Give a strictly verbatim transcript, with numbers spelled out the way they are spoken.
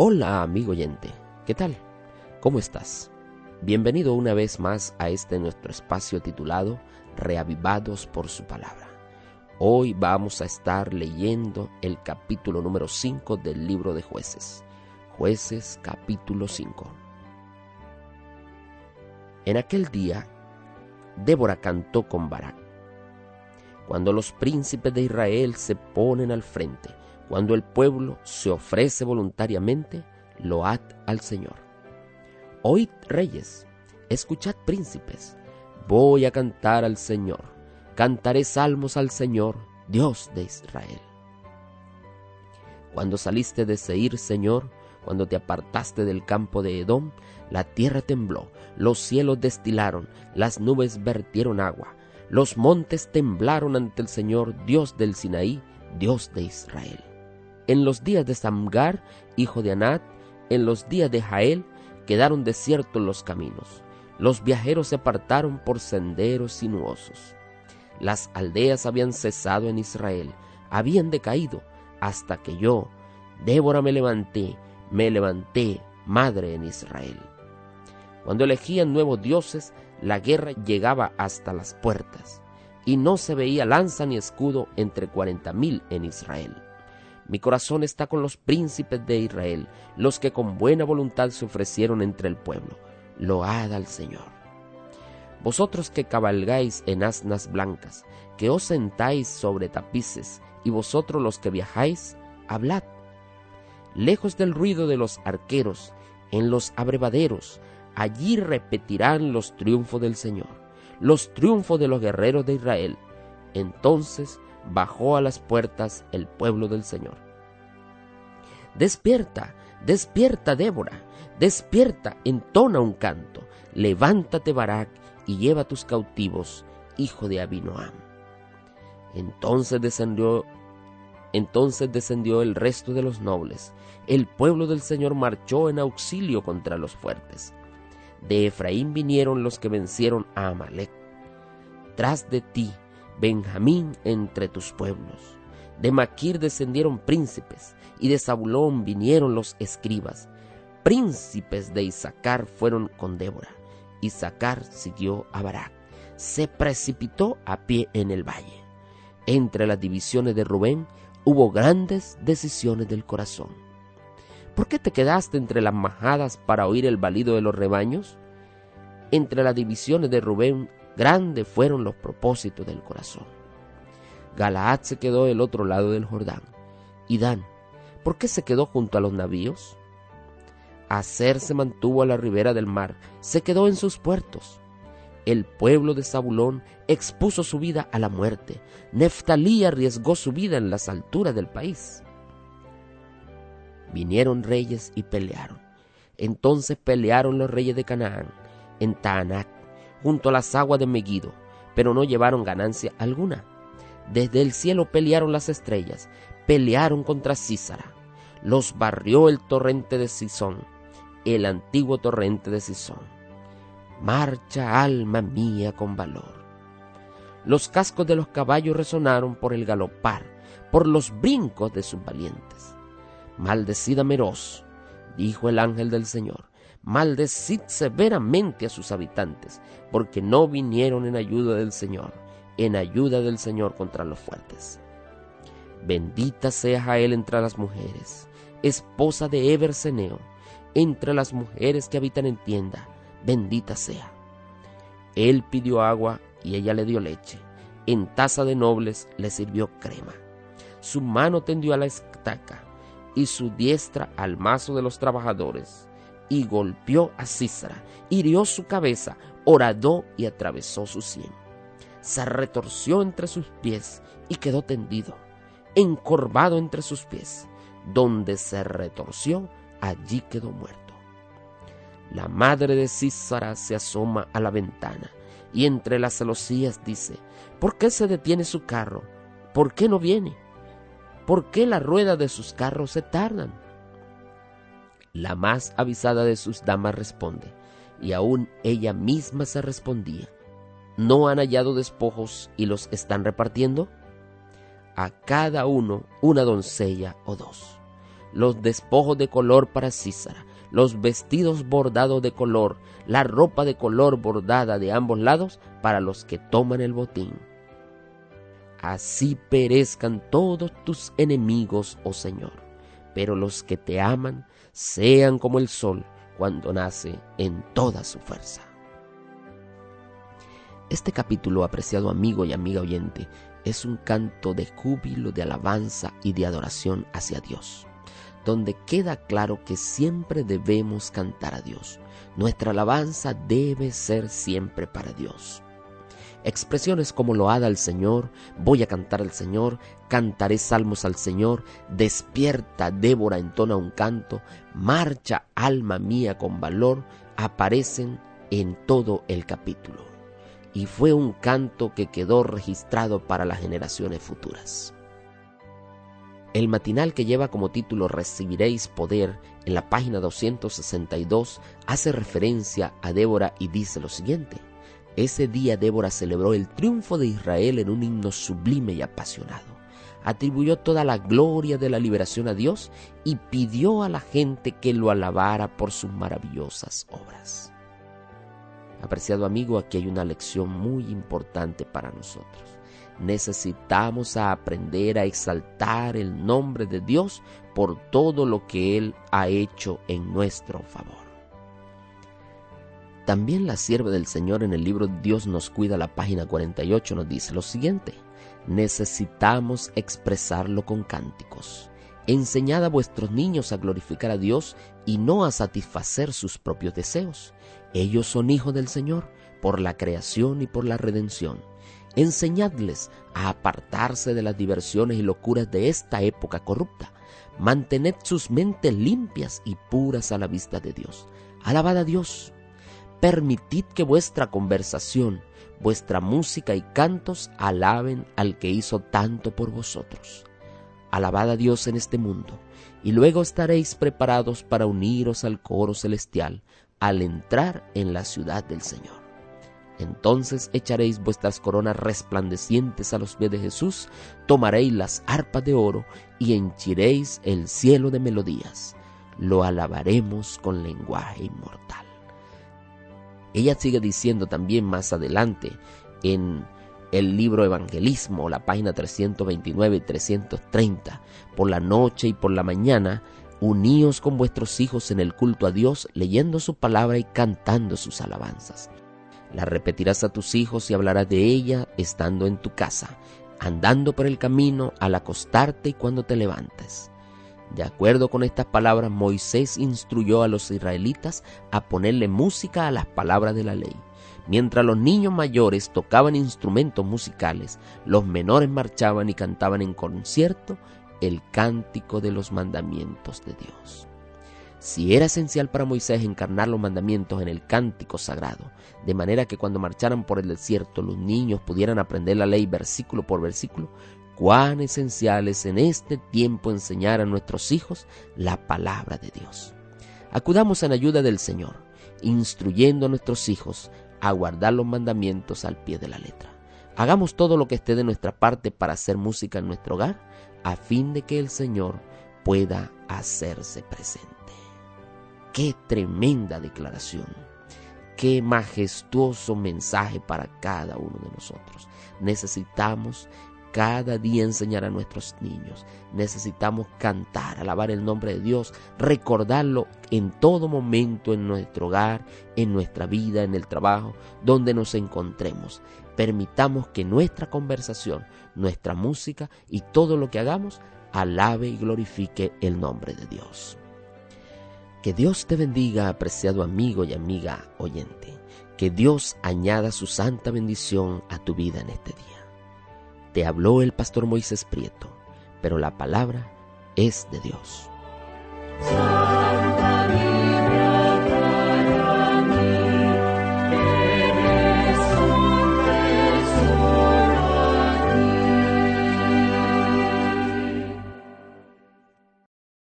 Hola amigo oyente, ¿qué tal? ¿Cómo estás? Bienvenido una vez más a este nuestro espacio titulado Reavivados por su palabra. Hoy vamos a estar leyendo el capítulo número cinco del libro de Jueces. Jueces capítulo cinco. En aquel día, Débora cantó con Barak. Cuando los príncipes de Israel se ponen al frente, cuando el pueblo se ofrece voluntariamente, load al Señor. Oíd reyes, escuchad príncipes, voy a cantar al Señor, cantaré salmos al Señor, Dios de Israel. Cuando saliste de Seir, Señor, cuando te apartaste del campo de Edom, la tierra tembló, los cielos destilaron, las nubes vertieron agua, los montes temblaron ante el Señor, Dios del Sinaí, Dios de Israel. En los días de Samgar, hijo de Anat, en los días de Jael, quedaron desiertos los caminos. Los viajeros se apartaron por senderos sinuosos. Las aldeas habían cesado en Israel, habían decaído, hasta que yo, Débora, me levanté, me levanté, madre en Israel. Cuando elegían nuevos dioses, la guerra llegaba hasta las puertas, y no se veía lanza ni escudo entre cuarenta mil en Israel. Mi corazón está con los príncipes de Israel, los que con buena voluntad se ofrecieron entre el pueblo. Load al Señor. Vosotros que cabalgáis en asnas blancas, que os sentáis sobre tapices, y vosotros los que viajáis, hablad. Lejos del ruido de los arqueros, en los abrevaderos, allí repetirán los triunfos del Señor, los triunfos de los guerreros de Israel. Entonces bajó a las puertas el pueblo del Señor. Despierta, despierta, Débora, despierta, entona un canto, levántate, Barak, y lleva tus cautivos, hijo de Abinoam. Entonces descendió, entonces descendió el resto de los nobles. El pueblo del Señor marchó en auxilio contra los fuertes. De Efraín vinieron los que vencieron a Amalec. Tras de ti, Benjamín, entre tus pueblos. De Maquir descendieron príncipes, y de Zabulón vinieron los escribas. Príncipes de Isaacar fueron con Débora. Isaacar siguió a Barak. Se precipitó a pie en el valle. Entre las divisiones de Rubén hubo grandes decisiones del corazón. ¿Por qué te quedaste entre las majadas para oír el balido de los rebaños? Entre las divisiones de Rubén grandes fueron los propósitos del corazón. Galaad se quedó del otro lado del Jordán. Y Dan, ¿por qué se quedó junto a los navíos? Aser se mantuvo a la ribera del mar, se quedó en sus puertos. El pueblo de Zabulón expuso su vida a la muerte. Neftalí arriesgó su vida en las alturas del país. Vinieron reyes y pelearon. Entonces pelearon los reyes de Canaán en Taanac, junto a las aguas de Megiddo, pero no llevaron ganancia alguna. Desde el cielo pelearon las estrellas, pelearon contra Sísara. Los barrió el torrente de Sison, el antiguo torrente de Sison. Marcha, alma mía, con valor. Los cascos de los caballos resonaron por el galopar, por los brincos de sus valientes. Maldecid a Meroz, dijo el ángel del Señor, maldecid severamente a sus habitantes, porque no vinieron en ayuda del Señor, en ayuda del Señor contra los fuertes. Bendita sea Jael entre las mujeres, esposa de Eber-Seneo, entre las mujeres que habitan en tienda, bendita sea. Él pidió agua y ella le dio leche, en taza de nobles le sirvió crema. Su mano tendió a la estaca, y su diestra al mazo de los trabajadores, y golpeó a Sísara, hirió su cabeza, horadó y atravesó su sien. Se retorció entre sus pies y quedó tendido, encorvado entre sus pies. Donde se retorció, allí quedó muerto. La madre de Sísara se asoma a la ventana, y entre las celosías dice, ¿por qué se detiene su carro? ¿Por qué no viene? ¿Por qué las ruedas de sus carros se tardan? La más avisada de sus damas responde, y aún ella misma se respondía, ¿no han hallado despojos y los están repartiendo? A cada uno una doncella o dos. los despojos de color para Sísara, los vestidos bordados de color, la ropa de color bordada de ambos lados para los que toman el botín. Así perezcan todos tus enemigos, oh Señor, pero los que te aman sean como el sol cuando nace en toda su fuerza. Este capítulo, apreciado amigo y amiga oyente, es un canto de júbilo, de alabanza y de adoración hacia Dios, donde queda claro que siempre debemos cantar a Dios. Nuestra alabanza debe ser siempre para Dios. Expresiones como loada al Señor, voy a cantar al Señor, cantaré salmos al Señor, despierta Débora entona un canto, marcha alma mía con valor, aparecen en todo el capítulo. Y fue un canto que quedó registrado para las generaciones futuras. El matinal, que lleva como título Recibiréis poder, en la página doscientos sesenta y dos, hace referencia a Débora y dice lo siguiente: ese día Débora celebró el triunfo de Israel en un himno sublime y apasionado. Atribuyó toda la gloria de la liberación a Dios y pidió a la gente que lo alabara por sus maravillosas obras. Apreciado amigo, aquí hay una lección muy importante para nosotros. Necesitamos aprender a exaltar el nombre de Dios por todo lo que Él ha hecho en nuestro favor. También la sierva del Señor, en el libro Dios nos cuida, la página cuarenta y ocho, nos dice lo siguiente: necesitamos expresarlo con cánticos. Enseñad a vuestros niños a glorificar a Dios y no a satisfacer sus propios deseos. Ellos son hijos del Señor por la creación y por la redención. Enseñadles a apartarse de las diversiones y locuras de esta época corrupta. Mantened sus mentes limpias y puras a la vista de Dios. Alabad a Dios. Permitid que vuestra conversación, vuestra música y cantos alaben al que hizo tanto por vosotros. Alabad a Dios en este mundo, y luego estaréis preparados para uniros al coro celestial al entrar en la ciudad del Señor. Entonces echaréis vuestras coronas resplandecientes a los pies de Jesús, tomaréis las arpas de oro y henchiréis el cielo de melodías. Lo alabaremos con lenguaje inmortal. Ella sigue diciendo también más adelante en el libro Evangelismo, la página trescientos veintinueve y trescientos treinta, por la noche y por la mañana, uníos con vuestros hijos en el culto a Dios, leyendo su palabra y cantando sus alabanzas. La repetirás a tus hijos y hablarás de ella estando en tu casa, andando por el camino, al acostarte y cuando te levantes. De acuerdo con estas palabras, Moisés instruyó a los israelitas a ponerle música a las palabras de la ley. Mientras los niños mayores tocaban instrumentos musicales, los menores marchaban y cantaban en concierto el cántico de los mandamientos de Dios. Si era esencial para Moisés encarnar los mandamientos en el cántico sagrado, de manera que cuando marcharan por el desierto los niños pudieran aprender la ley versículo por versículo, cuán esencial es en este tiempo enseñar a nuestros hijos la palabra de Dios. Acudamos en ayuda del Señor, instruyendo a nuestros hijos a guardar los mandamientos al pie de la letra. Hagamos todo lo que esté de nuestra parte para hacer música en nuestro hogar, a fin de que el Señor pueda hacerse presente. ¡Qué tremenda declaración! ¡Qué majestuoso mensaje para cada uno de nosotros! Necesitamos cada día enseñar a nuestros niños. Necesitamos cantar, alabar el nombre de Dios, recordarlo en todo momento en nuestro hogar, en nuestra vida, en el trabajo, donde nos encontremos. Permitamos que nuestra conversación, nuestra música y todo lo que hagamos alabe y glorifique el nombre de Dios. Que Dios te bendiga, apreciado amigo y amiga oyente. Que Dios añada su santa bendición a tu vida en este día. Te habló el pastor Moisés Prieto, pero la palabra es de Dios.